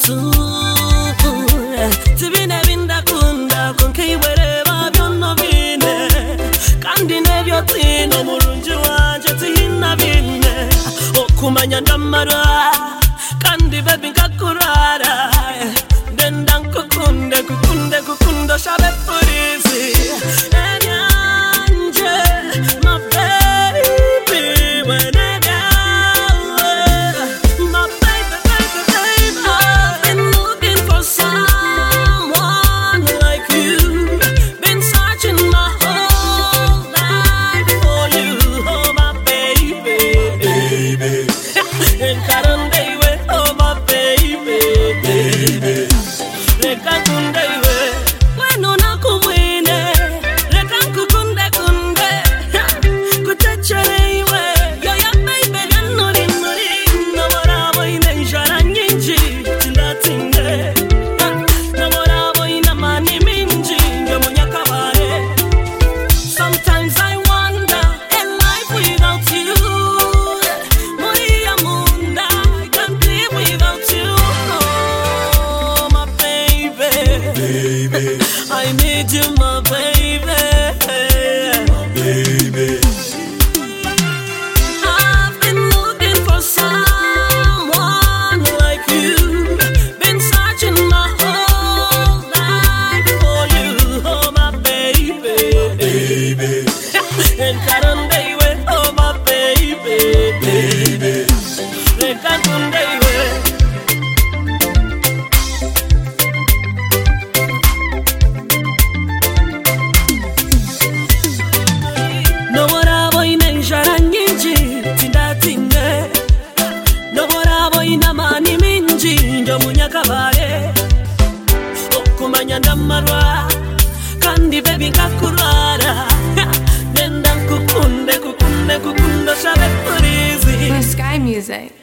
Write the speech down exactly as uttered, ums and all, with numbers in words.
Tibine bindakunda konke iwereba byonno bine kandi nebyo tino murunji wanje tihina bine okumanya ndamara kandi baby nkakurara ndenda nkukunde kukunde kukundo shabe polisi enyanje my baby when I die my baby baby baby I've been looking for someone like you been searching my whole life for you oh my baby baby and karande we oh my baby baby reka kunde we weno nakubwine reka nkukunde kunde kutechere we yo ya baby ganuri nuri no morabo ine njara nyinji tindatinge no morabo ina mani minji yo munyakabare sometimes I wonder a life without you Maria Munda I can't live without you oh my baby baby I need you my baby baby I've been looking for someone like you been searching my whole life for you oh my baby baby and karande we oh my baby baby reka kunde we no morabo ine njara nyinji tindatinge no morabo ina mani minji ndo munyakabare okumanya ndamarwa kandi baby nkakurara nenda nkukunde kukunde kukundo shabe polisi For Sky Music.